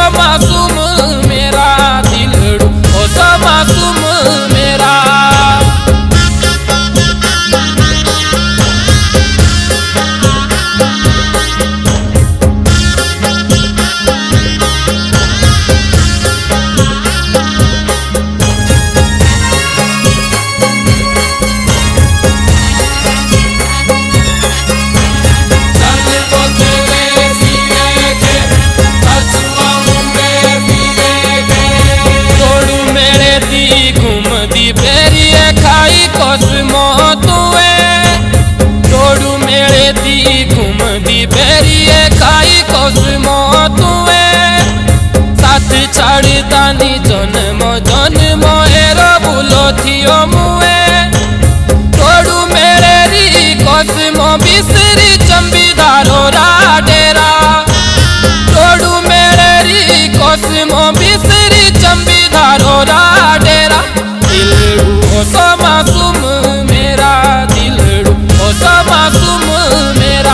मासूम मेरा दिलड़ू, ओ सा मासूम मेरा। कोसमो तुए तोड़ू मेरे दी घूमदी बेरिए खाई कोसमो तुए साथ छाड़ता नी जन्मो जन्मो एरो भूलो थियो मुए तोड़ू मेरे री कोसमो बिसरी चंबीदारो रा डेरा तोड़ू मेरे री कोसमो बिसरी चंबीदारो रा डेरा। दिलड़ू ओ सा मासूम मेरा दिलड़ू, ओ सा मासूम मेरा।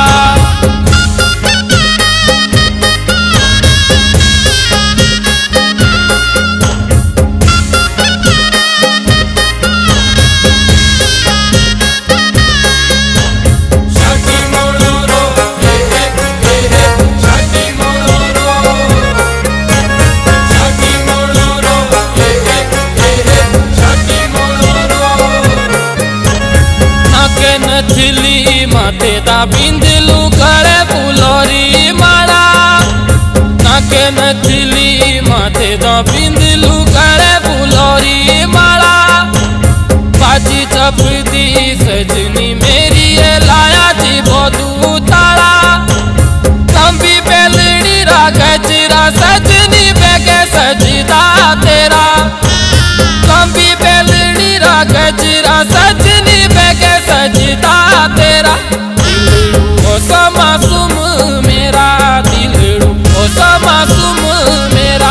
नथली माथे दा बिंदलू गले फुलोरी माला नाके नथली माथे दा बिंदलू गले फुलोरी माला बाजी चपदी सजनी मेरी लाया जी बोदू ताला लंबी बेलड़ी रा गजरा सजनी बेगे सजदा तेरा लंबी बेलड़ी रा गजरा सजनी बेगे सजदा तेरा। दिलड़ू ओ सा मासूम मेरा दिलड़ू, ओ सा मासूम मेरा।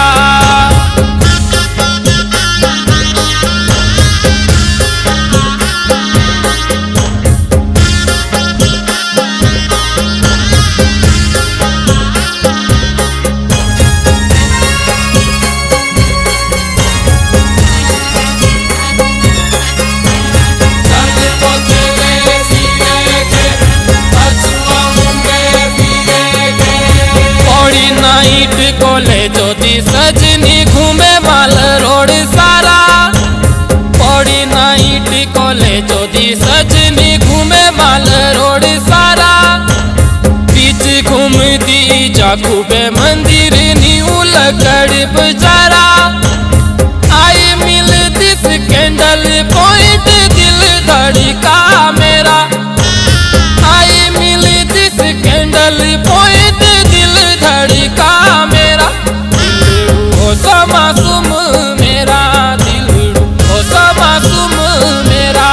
नाइट कोले जोदी सजनी घूमे माल रोड सारा पौड़ी नाइट कोले जोदी सजनी घूमे माल रोड सारा बीच घूमदी जाखूबे मंदिर नी उलगड़ बजारा आई मिलती स्कैंडल पॉइंट दिल धड़का मेरा आई मिलती स्कैंडल पॉइंट दिल धड़का मेरा। दिलड़ू ओ सा मासूम मेरा दिलड़ू, ओ सा मासूम मेरा।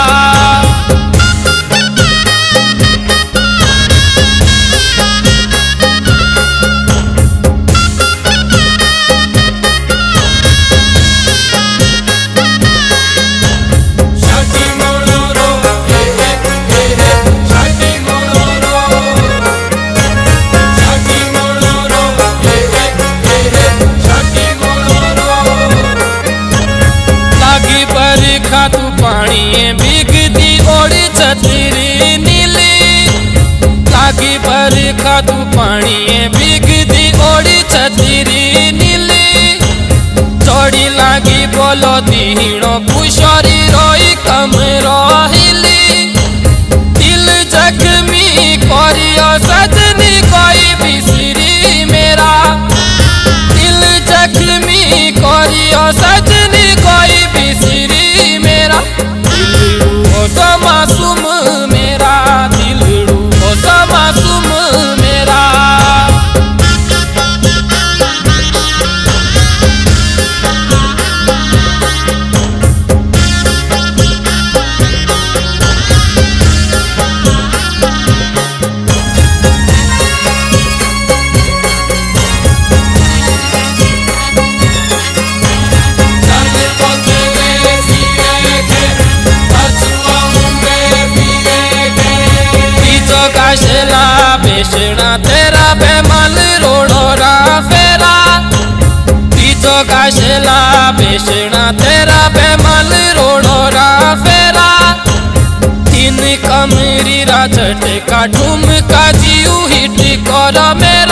तू पानी भीगती ओड़ी छतरी नीली लागी बरखा तू पानी भीगती ओड़ी छतरी नीली चोड़ी लागी बोलो दीनो पुशोरी रोई कम रोहिली दिल जख्मी कोरियो सजनी कोई बिसरी मेरा दिल जख्मी कोरियो सजनी कोई बिसरी मेरा। दिलड़ू ओ सा मासूम मेरा दिलड़ू, ओ सा मासूम मेरा। बेशना तेरा बेमल रोड़ो रा फेरा कृष्णा तेरा बेमल रोड़ो रा फेरा। तीन कमरी रा झटका ठुमका जीव हिट कर मेरा।